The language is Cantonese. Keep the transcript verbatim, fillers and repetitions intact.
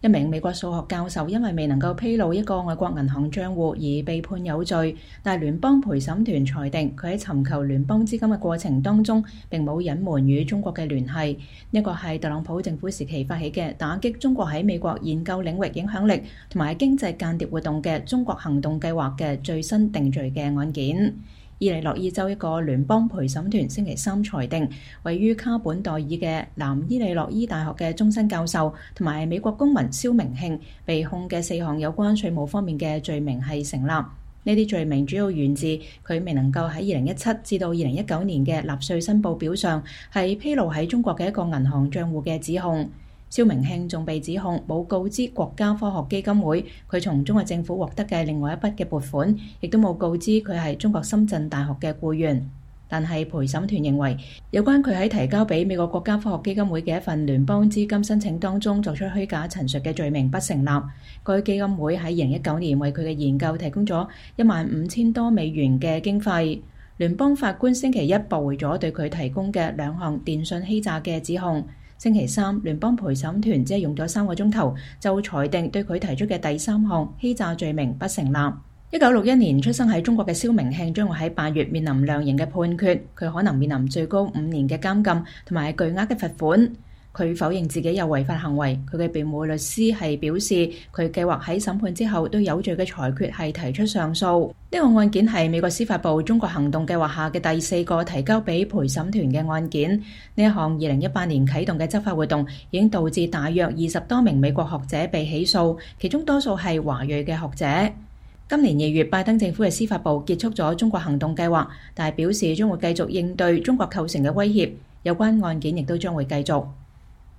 一名美國數學教授因為未能夠披露一個外國銀行帳戶而被判有罪，但聯邦陪審團裁定佢喺尋求聯邦資金嘅過程當中並冇隱瞞與中國嘅聯繫。呢個係特朗普政府時期發起嘅打擊中國喺美國研究領域影響力同埋經濟間諜活動嘅中國行動計劃嘅最新定罪嘅案件。伊利諾伊州一個聯邦陪審團星期三裁定，位於卡本代爾嘅南伊利諾伊大學嘅終身教授同埋美國公民蕭明慶被控嘅四項有關稅務方面嘅罪名係成立。呢啲罪名主要源自佢未能夠喺二零一七至到二零一九年嘅納稅申報表上係披露喺中國嘅一個銀行帳戶嘅指控。蕭明慶仲被指控冇告知國家科學基金會佢從中國政府獲得嘅另外一筆嘅撥款，亦都冇告知佢係中國深圳大學嘅僱員。但係陪審團認為，有關佢喺提交俾美國國家科學基金會嘅一份聯邦資金申請當中作出虛假陳述嘅罪名不成立。該基金會喺二零一九年為佢嘅研究提供咗一萬五千多美元嘅經費。聯邦法官星期一駁回咗對佢提供嘅兩項電訊欺詐嘅指控。星期三，聯邦陪審團只係用咗三個鐘頭就裁定對佢提出嘅第三項欺詐罪名不成立。一九六一年出生喺中國嘅蕭明慶將會喺八月面臨量刑嘅判決，佢可能面臨最高五年嘅監禁同埋巨額嘅罰款。佢否認自己有違法行為，佢嘅辯護律師係表示佢計劃喺審判之後對有罪嘅裁決係提出上訴。呢個案件係美國司法部中國行動計劃下嘅第四個提交俾陪審團嘅案件。呢一項二零一八年啟動嘅執法活動已經導致大約二十多名美國學者被起訴，其中多數係華裔嘅學者。今年二月，拜登政府嘅司法部結束咗中國行動計劃，但係表示將會繼續應對中國構成嘅威脅。有關案件亦都將會繼續。